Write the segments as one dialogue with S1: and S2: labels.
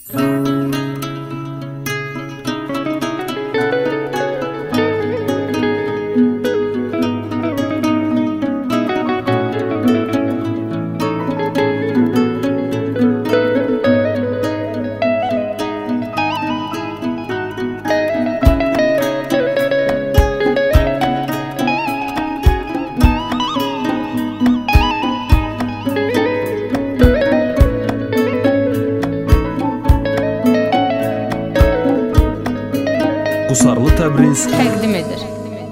S1: Qusarlı Təbriz
S2: təqdim edir.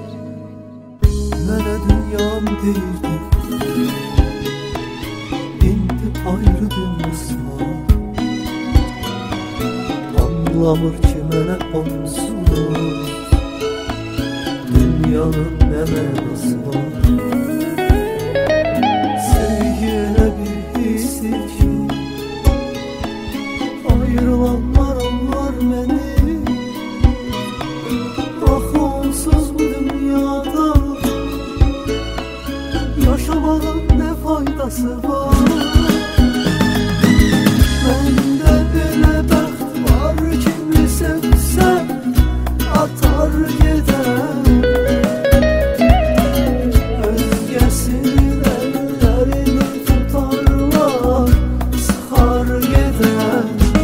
S3: Mənə dünyam deyirdi, indi ayrıdım asla. Anlamır ki mənə onsuz dünyanın nə mənası var. Sevgi elə bir hissdir ki ayrılanlar onlar məni. Onsuz bu dünyada yaşamanın ne faydası var? Məndə elə bəxt var, kimi sevsəm atar gedər. Özgəsinin əllərini tutarlar, sıxar gedər.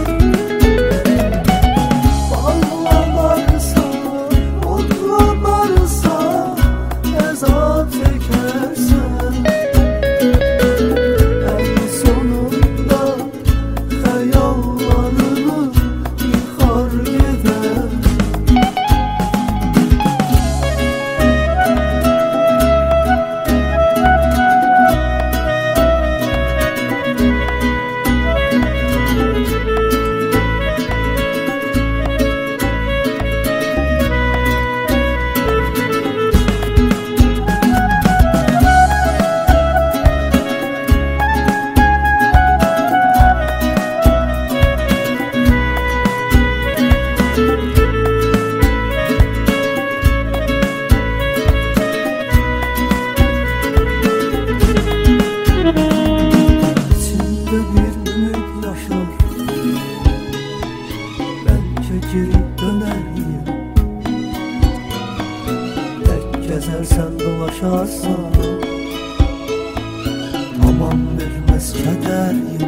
S3: Geri döneriyim, gezersen dolaşarsan aman vermez kederim.